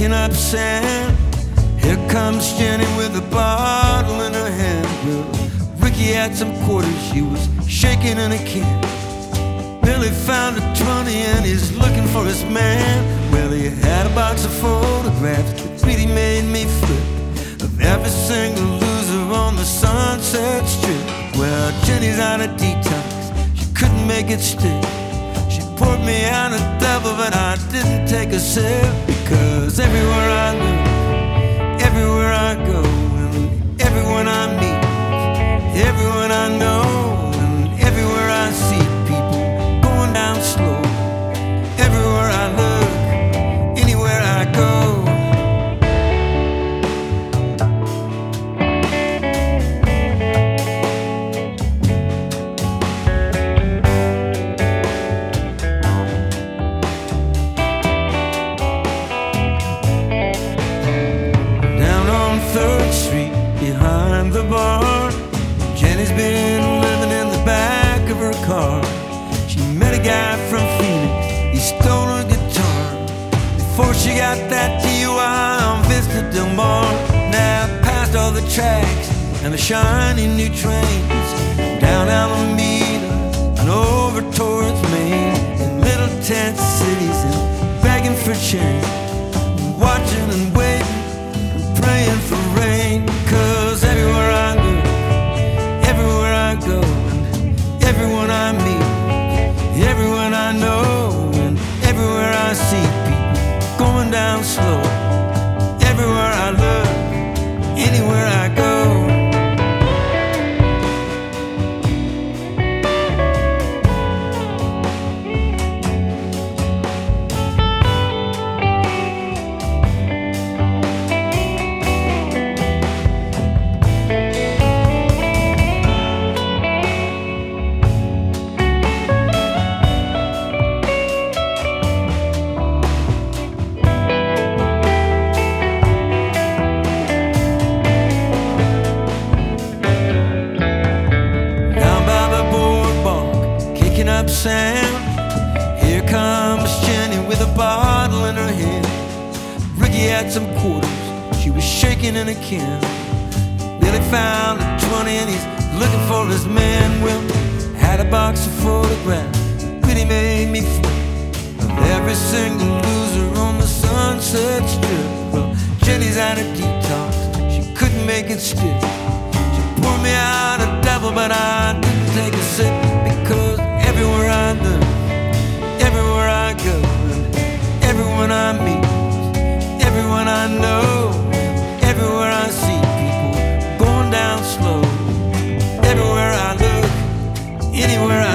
kicking up sand. Here comes Jenny with a bottle in her hand. Well, Ricky had some quarters she was shaking in a can. Billy found a 20 and he's looking for his man. Well, he had a box of photographs that really made me flip, of every single loser on the Sunset Strip. Well, Jenny's on a detox, she couldn't make it stick. She poured me out a double, but I didn't take a sip. Because everywhere I look, everywhere I go, and everyone I meet, everyone I know, and everywhere I see people going down slow. Everywhere I look, anywhere I go. Behind the bar, Jenny's been living in the back of her car. She met a guy from Phoenix, he stole her guitar before she got that DUI on Vista Del Mar. Now past all the tracks and the shiny new trains, down Alameda and over towards Maine, in little tent cities and begging for change, watching and waiting and praying for rain. Cause everywhere I look, everywhere I go, and everyone I meet, everyone I know, and everywhere I see people going down slow. Everywhere I look, anywhere I go. Sound. Here comes Jenny with a bottle in her hand. Ricky had some quarters she was shaking in a can. Billy found a 20 and he's looking for his man. Well, had a box of photographs really made me flip, of every single loser on the Sunset Strip. Well, Jenny's on a detox, she couldn't make it stick. She poured me out a double, but I didn't take a sip. Because everywhere I look, everywhere I go, and everyone I meet, everyone I know, everywhere I see people going down slow. Everywhere I look, anywhere I